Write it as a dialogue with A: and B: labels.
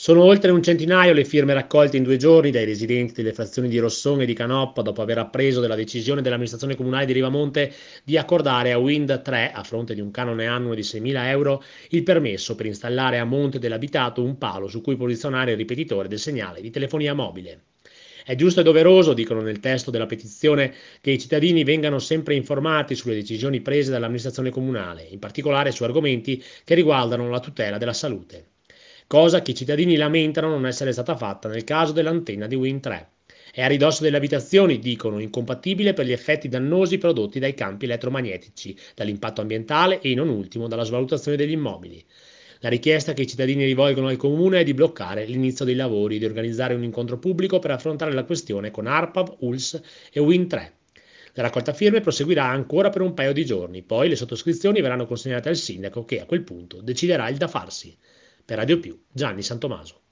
A: Sono oltre un centinaio le firme raccolte in 2 giorni dai residenti delle frazioni di Rossone e di Canoppa dopo aver appreso della decisione dell'amministrazione comunale di Rivamonte di accordare a Wind 3, a fronte di un canone annuo di 6.000 euro, il permesso per installare a monte dell'abitato un palo su cui posizionare il ripetitore del segnale di telefonia mobile. È giusto e doveroso, dicono nel testo della petizione, che i cittadini vengano sempre informati sulle decisioni prese dall'amministrazione comunale, in particolare su argomenti che riguardano la tutela della salute, cosa che i cittadini lamentano non essere stata fatta nel caso dell'antenna di Wind 3. È a ridosso delle abitazioni, dicono, incompatibile per gli effetti dannosi prodotti dai campi elettromagnetici, dall'impatto ambientale e, non ultimo, dalla svalutazione degli immobili. La richiesta che i cittadini rivolgono al Comune è di bloccare l'inizio dei lavori, di organizzare un incontro pubblico per affrontare la questione con ARPAB, ULS e Wind 3. La raccolta firme proseguirà ancora per un paio di giorni, poi le sottoscrizioni verranno consegnate al sindaco che a quel punto deciderà il da farsi. Per Radio Più, Gianni Santomaso.